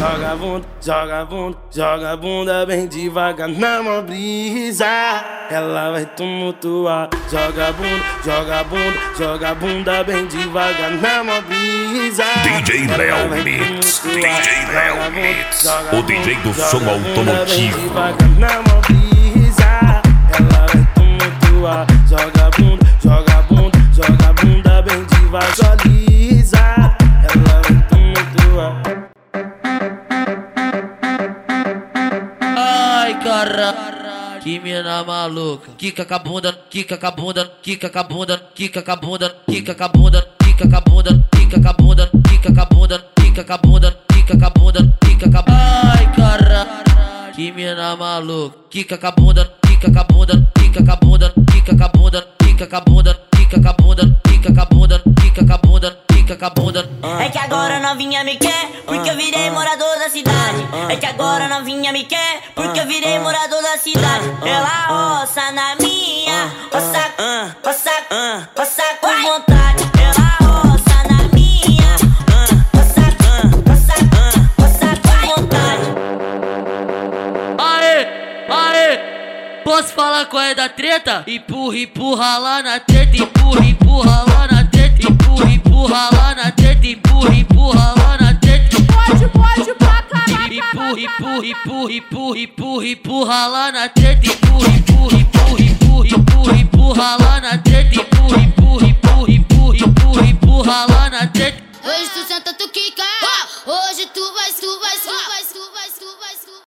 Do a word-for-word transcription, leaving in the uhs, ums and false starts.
joga bunda, joga bunda, joga bunda bem devagar na mó brisa. Ela vai tumultuar, joga bunda, joga bunda, joga bunda bem devagar na mó brisa. D J Léo Mix, D J Léo Mix, o D J do som automotivo. Na mó brisa, ela vai tumultuar, joga bunda, joga bunda, joga bunda bem devagar, lisa. Ela vai tumultuar. Ai, caralho, que mina maluca. Quica com a bunda, quica com a bunda, quica com a bunda, quica com a bunda, quica com a bunda, quica com a bunda, quica com a bunda, quica com a bunda, quica com a bunda, quica com a bunda, quica com a bunda. Ai, caralho, que mina maluca. Quica com a bunda, quica com a bunda, quica com a bunda, quica com a bunda, quica com a bunda, quica com a bunda, quica com a bunda, quica com a bunda, quica com a bunda. É que agora novinha me quer, porque eu virei morador da cidade. É que agora novinha me quer, porque eu virei morador da cidade. Ela roça na minha, roça, roça, roça com vontade. Ela roça na minha, roça, roça, roça com vontade. Aê, aê, posso falar qual é da treta? Empurra, empurra lá na treta, empurra, empurra lá na treta, empurra, empurra lá na treta, empurra, empurra lá na treta. Pode, pode pra caraca. Empurra, empurra, empurra, empurra, empurra, empurra lá na treta, empurra.